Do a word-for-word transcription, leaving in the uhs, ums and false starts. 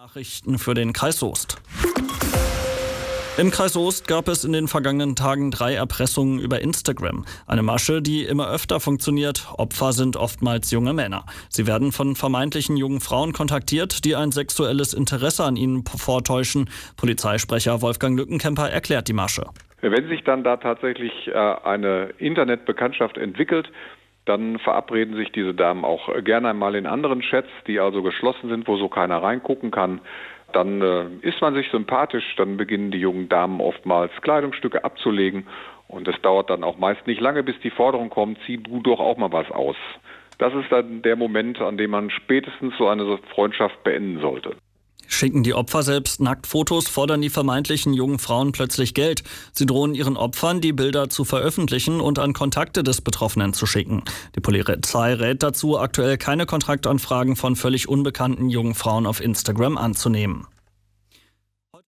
Nachrichten für den Kreis Soest. Im Kreis Soest gab es in den vergangenen Tagen drei Erpressungen über Instagram. Eine Masche, die immer öfter funktioniert. Opfer sind oftmals junge Männer. Sie werden von vermeintlichen jungen Frauen kontaktiert, die ein sexuelles Interesse an ihnen vortäuschen. Polizeisprecher Wolfgang Lückenkämper erklärt die Masche. Wenn sich dann da tatsächlich eine Internetbekanntschaft entwickelt, dann verabreden sich diese Damen auch gerne einmal in anderen Chats, die also geschlossen sind, wo so keiner reingucken kann. Dann äh, ist man sich sympathisch, dann beginnen die jungen Damen oftmals Kleidungsstücke abzulegen und es dauert dann auch meist nicht lange, bis die Forderung kommt, zieh du doch auch mal was aus. Das ist dann der Moment, an dem man spätestens so eine Freundschaft beenden sollte. Schicken die Opfer selbst Nacktfotos, fordern die vermeintlichen jungen Frauen plötzlich Geld. Sie drohen ihren Opfern, die Bilder zu veröffentlichen und an Kontakte des Betroffenen zu schicken. Die Polizei rät dazu, aktuell keine Kontaktanfragen von völlig unbekannten jungen Frauen auf Instagram anzunehmen.